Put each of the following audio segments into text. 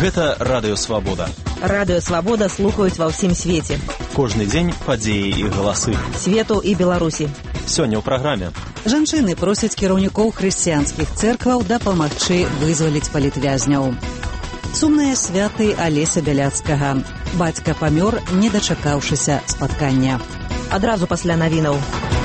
Гэта Радыё Свабода. Радыё Свабода слухаюць ва ўсім свеце. Кожны дзень падзеі і галасы. Свету і Беларусі. Сёння ў праграме. Жанчыны просяць кіраўнікоў хрысціянскіх цэркваў дапамагчы вызваліць палітвязняў. Сумныя святы Алеся Бяляцкага. Бацька памёр, не дачакаўшыся спаткання. Адразу пасля навінаў.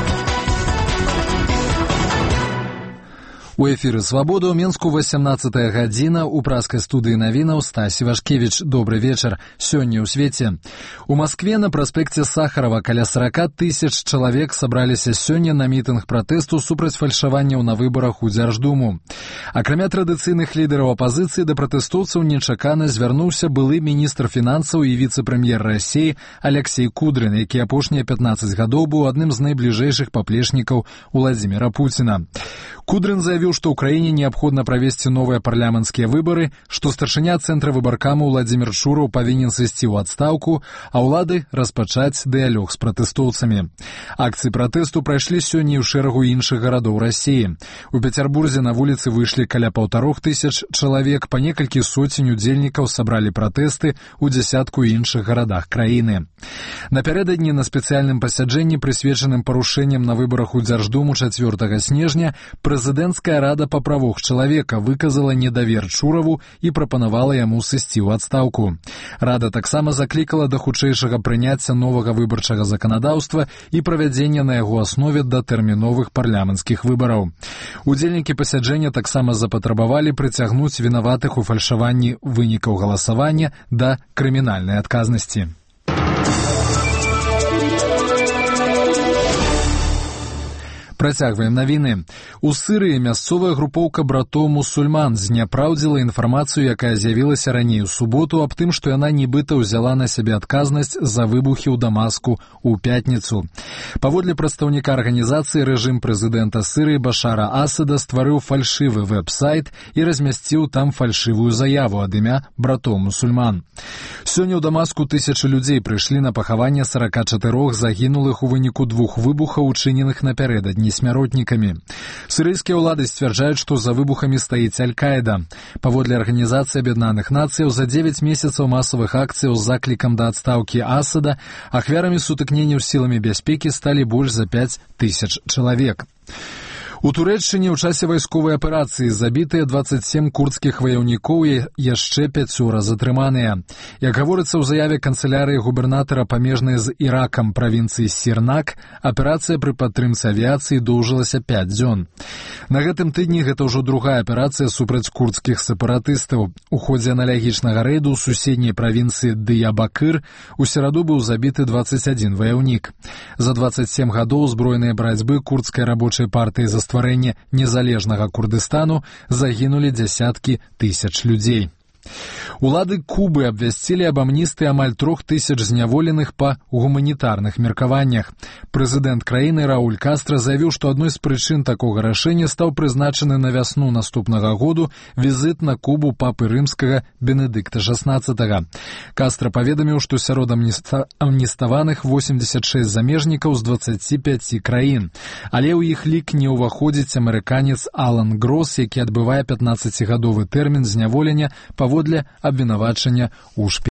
У эфіры «Свабода» ў Менску 18 гадзіна. У праскай студыі навінаў Стась Івашкевіч. Добры вечар. Сёння ў свеце. У Маскве на праспекце Сахарова каля 40 тысяч чалавек сабраліся сёння на мітынг пратэсту супраць фальшаванняў на выбарах у Дзярждуму. Акрамя традыцыйных лідараў апазіцыі, да пратэстоўцаў нечакана звярнуўся былы міністр фінансаў і віцэ-прэм'ер Расіі Алексей Кудрин, які апошнія 15 гадоў быў адным з найбліжэйшых паплечнікаў Уладзіміра Пуціна. Кудрин заявіў, што ў краіне неабходна правесці новыя парламенцкія выбары, што старшыня цэнтра выбаркаму Владзімір Шураў павінен сысці ў адстаўку, а ўлады распачаць дыялог з пратэстоўцамі. Акцыі пратэсту прайшлі сёння і ў шэрагу іншых гарадоў Расіі. У Пецярбурзе на вуліцы выйшлі каля 1500 чалавек, па некалькі соцень удзельнікаў сабралі пратэсты ў дзясятку іншых гарадах краіны. Напярэдадні на спецыяльным пасяджэнні, прысвечаным парушэнням на выбарах у Дзярждуму 4 снежня, прэзідэнцкая рада па правах чалавека выказала недавер Шураву і прапанавала яму сысці ў адстаўку. Рада таксама заклікала да хутчэйшага прыняцця новага выбарчага заканадаўства і правядзення на яго аснове датэрміновых парламенцкіх выбараў. Удзельнікі пасяджэння таксама запатрабавалі прыцягнуць вінаватых у фальшаванні вынікаў галасавання да крымінальнай адказнасці. Працягваем навіны. У Сырыі мясцовая групоўка братоў-мусульман зняпраўдзіла інфармацыю, якая з'явілася раней у суботу, аб тым, што яна нібыта ўзяла на сябе адказнасць за выбухі ў Дамаску ў пятніцу. Паводле прадстаўніка арганізацыі, рэжым прэзідэнта Сырыі Башара Асада стварыў фальшывы вэб-сайт і размясціў там фальшывую заяву ад імя братоў-мусульман. Сёння ў Дамаску тысячы людзей прыйшлі на пахаванне 44 загінулых у выніку 2 выбухаў, учыненых напярэдадні смяротнікамі. Сірыйскія ўлады сцвярджаюць, што за выбухамі стаіць Аль-Каіда. Паводле Арганізацыі Аб'яднаных Нацыяў, за 9 месяцаў масавых акцыяў з заклікам да адстаўкі Асада ахвярамі сутыкненняў з сіламі бяспекі сталі больш за 5000 чалавек. У Турэччыне ў часе вайсковай аперацыі забітыя 27 курдскіх ваяўнікоў і яшчэ 5 затрыманыя. Як гаворыцца ў заяве канцылярыі губернатара памежнай з Іракам правінцыі Сірнак, аперацыя пры падтрымцы авіяцыі доўжылася 5 дзён. На гэтым тыдні гэта ўжо другая аперацыя супраць курдскіх сепаратыстаў. У ходзе аналагічнага рэйду ў суседняй правінцыі Дыябакыр у сераду быў забіты 21 ваяўнік. За 27 гадоў узброенай барацьбы курдскай рабочай партыі за стварэнне незалежнага Курдыстану загінулі дзясяткі тысяч людзей. Улады Кубы абвясцілі аб амністыі амаль 3000 зняволеных па гуманітарных меркаваннях. Прэзідэнт краіны Рауль Кастра заявіў, што адной з прычын такога рашэння стаў прызначаны на вясну наступнага году візіт на Кубу папы рымскага Бенедыкта XVI. Кастра паведаміў, што сярод амніставаных 86 замежнікаў з 25 краін, але ў іх лік не ўваходзіць амерыканец Алан Гросс, які адбывае 15-гадовы тэрмін зняволення паводле абвінавачання ў